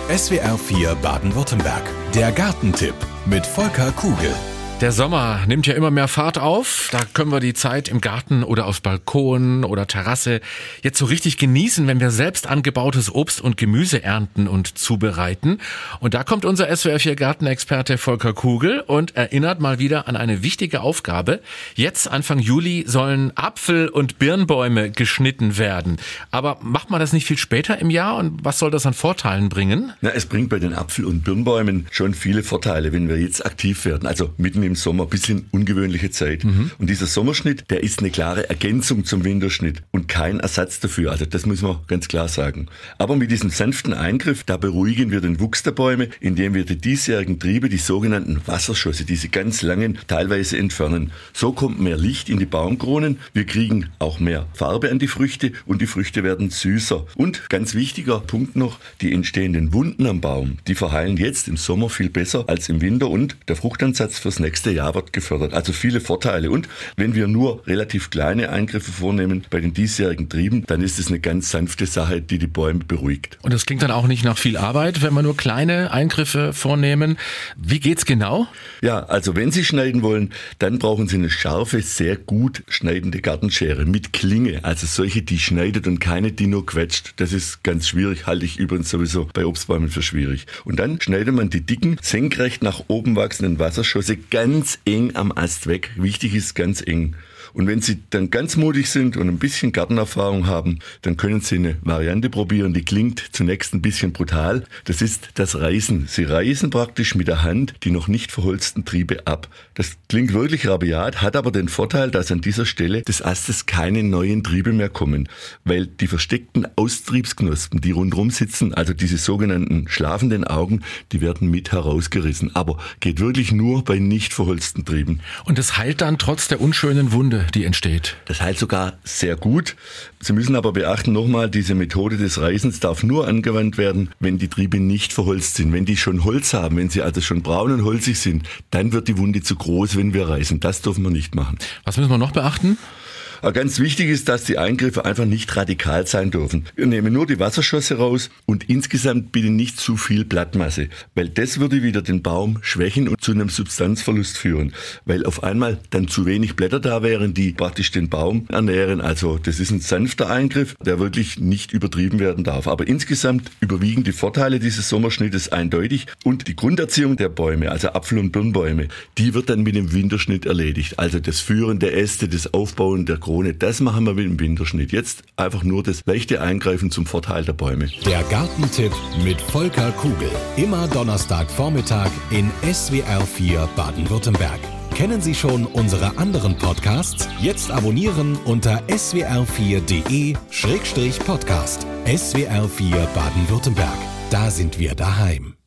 SWR 4 Baden-Württemberg. Der Gartentipp mit Volker Kugel. Der Sommer nimmt ja immer mehr Fahrt auf. Da können wir die Zeit im Garten oder auf Balkon oder Terrasse jetzt so richtig genießen, wenn wir selbst angebautes Obst und Gemüse ernten und zubereiten. Und da kommt unser SWR 4 Gartenexperte Volker Kugel und erinnert mal wieder an eine wichtige Aufgabe. Jetzt Anfang Juli sollen Apfel- und Birnbäume geschnitten werden. Aber macht man das nicht viel später im Jahr und was soll das an Vorteilen bringen? Es bringt bei den Apfel- und Birnbäumen schon viele Vorteile, wenn wir jetzt aktiv werden. Also mitten im Sommer, bisschen ungewöhnliche Zeit. Und dieser Sommerschnitt, der ist eine klare Ergänzung zum Winterschnitt und kein Ersatz dafür. Also das muss man ganz klar sagen. Aber mit diesem sanften Eingriff, da beruhigen wir den Wuchs der Bäume, indem wir die diesjährigen Triebe, die sogenannten Wasserschosse, diese ganz langen, teilweise entfernen. So kommt mehr Licht in die Baumkronen, wir kriegen auch mehr Farbe an die Früchte und die Früchte werden süßer. Und ganz wichtiger Punkt noch, die entstehenden Wunden am Baum, die verheilen jetzt im Sommer viel besser als im Winter und der Fruchtansatz fürs nächste Jahr wird gefördert. Also viele Vorteile. Und wenn wir nur relativ kleine Eingriffe vornehmen bei den diesjährigen Trieben, dann ist es eine ganz sanfte Sache, die die Bäume beruhigt. Und das klingt dann auch nicht nach viel Arbeit, wenn wir nur kleine Eingriffe vornehmen. Wie geht's genau? Ja, also wenn Sie schneiden wollen, dann brauchen Sie eine scharfe, sehr gut schneidende Gartenschere mit Klinge. Also solche, die schneidet und keine, die nur quetscht. Das ist ganz schwierig, halte ich übrigens sowieso bei Obstbäumen für schwierig. Und dann schneidet man die dicken, senkrecht nach oben wachsenden Wasserschosse ganz eng am Ast weg. Wichtig ist ganz eng. Und wenn Sie dann ganz mutig sind und ein bisschen Gartenerfahrung haben, dann können Sie eine Variante probieren, die klingt zunächst ein bisschen brutal. Das ist das Reißen. Sie reißen praktisch mit der Hand die noch nicht verholzten Triebe ab. Das klingt wirklich rabiat, hat aber den Vorteil, dass an dieser Stelle des Astes keine neuen Triebe mehr kommen, weil die versteckten Austriebsknospen, die rundherum sitzen, also diese sogenannten schlafenden Augen, die werden mit herausgerissen. Aber geht wirklich nur bei nicht verholzten Trieben. Und es heilt dann trotz der unschönen Wunde, die entsteht. Das heilt sogar sehr gut. Sie müssen aber beachten, nochmal, diese Methode des Reißens darf nur angewandt werden, wenn die Triebe nicht verholzt sind. Wenn die schon Holz haben, wenn sie also schon braun und holzig sind, dann wird die Wunde zu groß, wenn wir reißen. Das dürfen wir nicht machen. Was müssen wir noch beachten? Aber ganz wichtig ist, dass die Eingriffe einfach nicht radikal sein dürfen. Wir nehmen nur die Wasserschosse raus und insgesamt bitte nicht zu viel Blattmasse, weil das würde wieder den Baum schwächen und zu einem Substanzverlust führen, weil auf einmal dann zu wenig Blätter da wären, die praktisch den Baum ernähren. Also das ist ein sanfter Eingriff, der wirklich nicht übertrieben werden darf. Aber insgesamt überwiegen die Vorteile dieses Sommerschnittes eindeutig und die Grunderziehung der Bäume, also Apfel- und Birnbäume, die wird dann mit dem Winterschnitt erledigt. Also das Führen der Äste, das Aufbauen der Krone, das machen wir mit dem Winterschnitt. Jetzt einfach nur das leichte Eingreifen zum Vorteil der Bäume. Der Gartentipp mit Volker Kugel. Immer Donnerstagvormittag in SWR 4 Baden-Württemberg. Kennen Sie schon unsere anderen Podcasts? Jetzt abonnieren unter swr4.de/podcast. SWR 4 Baden-Württemberg. Da sind wir daheim.